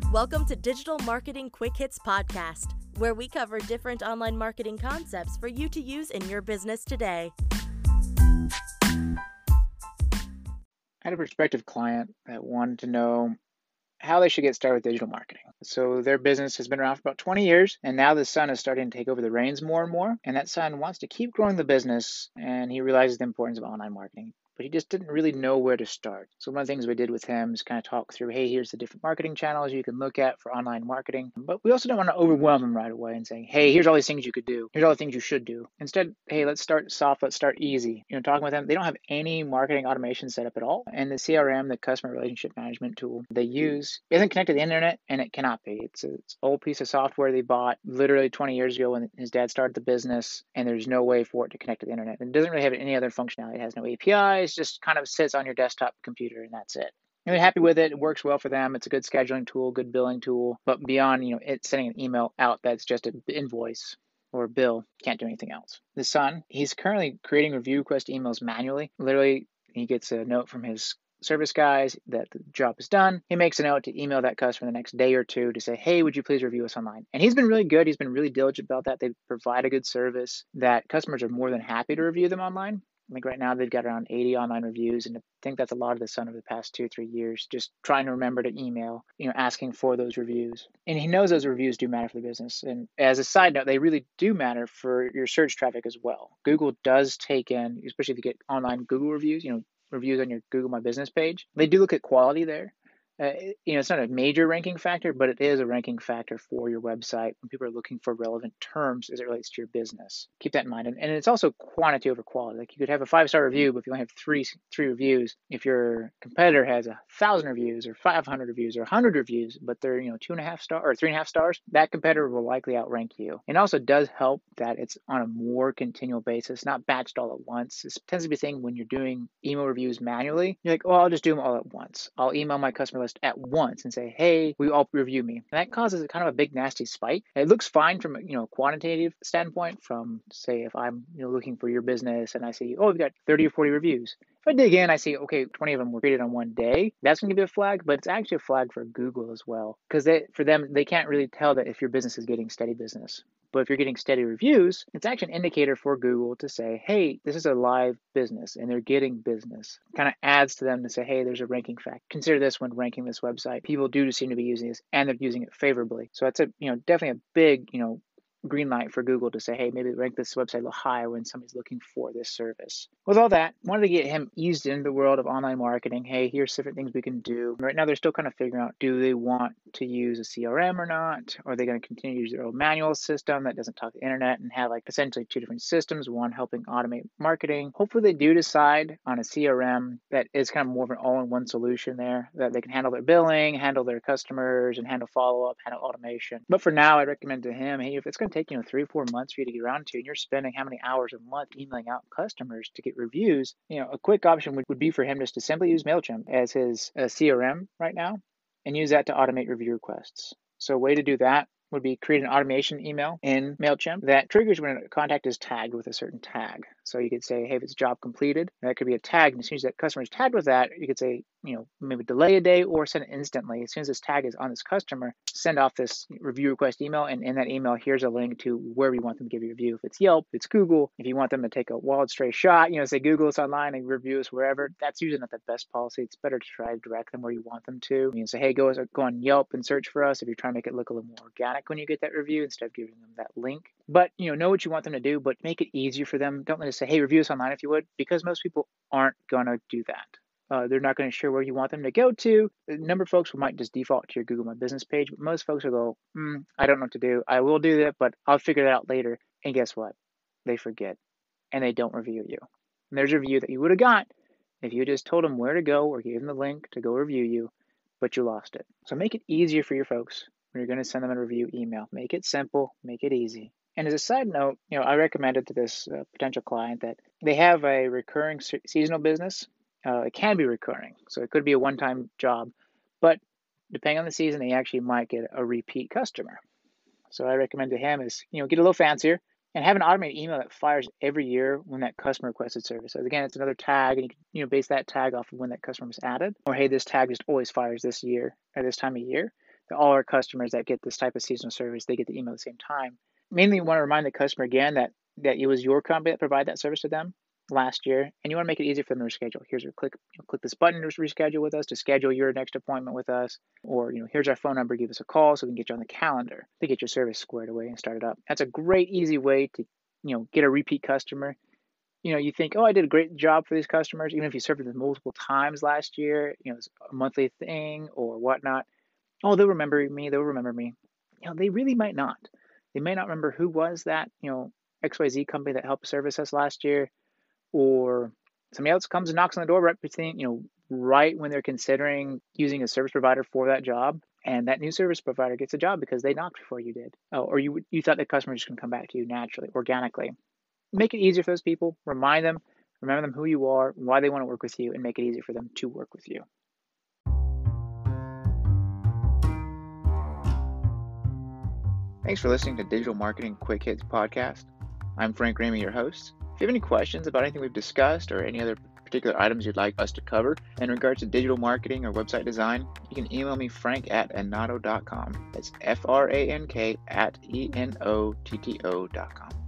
Welcome to Digital Marketing Quick Hits Podcast, where we cover different online marketing concepts for you to use in your business today. I had a prospective client that wanted to know how they should get started with digital marketing. So their business has been around for about 20 years, and now the son is starting to take over the reins more and more. And that son wants to keep growing the business, and he realizes the importance of online marketing, but he just didn't really know where to start. So one of the things we did with him is kind of talk through, hey, here's the different marketing channels you can look at for online marketing. But we also don't want to overwhelm him right away and saying, hey, here's all these things you could do. Here's all the things you should do. Instead, hey, let's start soft, let's start easy. Talking with them, they don't have any marketing automation set up at all. And the CRM, the customer relationship management tool they use, isn't connected to the internet, and it cannot be. It's an old piece of software they bought literally 20 years ago when his dad started the business, and there's no way for it to connect to the internet. It doesn't really have any other functionality. It has no APIs, just kind of sits on your desktop computer, and that's it. And they're happy with it. It works well for them. It's a good scheduling tool, good billing tool. But beyond, it sending an email out that's just an invoice or a bill, can't do anything else. The son, he's currently creating review request emails manually. Literally, he gets a note from his service guys that the job is done. He makes a note to email that customer the next day or two to say, hey, would you please review us online? And he's been really good. He's been really diligent about that. They provide a good service that customers are more than happy to review them online. I think right now they've got around 80 online reviews, and I think that's a lot of the son over the past 2-3 years, just trying to remember to email, asking for those reviews. And he knows those reviews do matter for the business. And as a side note, they really do matter for your search traffic as well. Google does take in, especially if you get online Google reviews, reviews on your Google My Business page. They do look at quality there. It's not a major ranking factor, but it is a ranking factor for your website when people are looking for relevant terms as it relates to your business. Keep that in mind. And it's also quantity over quality. Like you could have a 5-star review, but if you only have three reviews, if your competitor has 1,000 reviews or 500 reviews or 100 reviews, but they're 2.5 star or 3.5 stars, that competitor will likely outrank you. It also does help that it's on a more continual basis, not batched all at once. This tends to be a thing when you're doing email reviews manually. You're like, well, I'll just do them all at once. I'll email my customer list at once and say, hey, will you all review me? And that causes a kind of a big nasty spike. It looks fine from a quantitative standpoint, from say if I'm looking for your business and I see, oh, we've got 30 or 40 reviews. If I dig in, I see, okay, 20 of them were created on one day. That's going to be a flag, but it's actually a flag for Google as well. Because for them, they can't really tell that if your business is getting steady business. But if you're getting steady reviews, it's actually an indicator for Google to say, hey, this is a live business and they're getting business. Kind of adds to them to say, hey, there's a ranking fact. Consider this when ranking this website. People do seem to be using this and they're using it favorably. So that's definitely a big, green light for Google to say, hey, maybe rank this website a little higher when somebody's looking for this service. With all that, wanted to get him eased into the world of online marketing. Hey, here's different things we can do. Right now, they're still kind of figuring out, do they want to use a CRM or not? Or are they going to continue to use their own manual system that doesn't talk to the internet and have essentially two different systems, one helping automate marketing? Hopefully they do decide on a CRM that is kind of more of an all-in-one solution there, that they can handle their billing, handle their customers, and handle follow-up, handle automation. But for now, I recommend to him, hey, if it's going to take 3 or 4 months for you to get around to, and you're spending how many hours a month emailing out customers to get reviews, a quick option would be for him just to simply use MailChimp as his CRM right now and use that to automate review requests. So a way to do that would be create an automation email in MailChimp that triggers when a contact is tagged with a certain tag. So you could say, hey, if it's job completed, that could be a tag. And as soon as that customer is tagged with that, you could say, maybe delay a day or send it instantly. As soon as this tag is on this customer, send off this review request email. And in that email, here's a link to wherever you want them to give you a review. If it's Yelp, if it's Google, if you want them to take a wild stray shot, say Google us online and review us wherever, that's usually not the best policy. It's better to try to direct them where you want them to. Say, hey, go on Yelp and search for us if you're trying to make it look a little more organic when you get that review instead of giving them that link. But, know what you want them to do, but make it easier for them. Don't let us say, hey, review us online if you would, because most people aren't going to do that. They're not going to share where you want them to go to. A number of folks might just default to your Google My Business page, but most folks will go, I don't know what to do. I will do that, but I'll figure it out later. And guess what? They forget, and they don't review you. And there's a review that you would have got if you just told them where to go or gave them the link to go review you, but you lost it. So make it easier for your folks when you're going to send them a review email. Make it simple, make it easy. And as a side note, I recommended to this potential client that they have a recurring seasonal business. It can be recurring, so it could be a one-time job, but depending on the season, they actually might get a repeat customer. So I recommend to him is, get a little fancier and have an automated email that fires every year when that customer requested service. So again, it's another tag, and you can base that tag off of when that customer was added. Or hey, this tag just always fires this year at this time of year. all our customers that get this type of seasonal service, they get the email at the same time. Mainly, you want to remind the customer again that it was your company that provided that service to them last year, and you want to make it easy for them to reschedule. Here's your click this button to reschedule with us, to schedule your next appointment with us, or here's our phone number, give us a call so we can get you on the calendar to get your service squared away and started up. That's a great, easy way to get a repeat customer. You think, oh, I did a great job for these customers, even if you served them multiple times last year, it's a monthly thing or whatnot. Oh, they'll remember me. They really might not. They may not remember who was that, XYZ company that helped service us last year, or somebody else comes and knocks on the door right when they're considering using a service provider for that job, and that new service provider gets a job because they knocked before you did. Oh, or you thought the customer was just going to come back to you naturally, organically. Make it easier for those people. Remember them who you are, why they want to work with you, and make it easier for them to work with you. Thanks for listening to Digital Marketing Quick Hits Podcast. I'm Frank Ramey, your host. If you have any questions about anything we've discussed or any other particular items you'd like us to cover in regards to digital marketing or website design, you can email me, frank@enotto.com. That's FRANK@ENOTTO.com.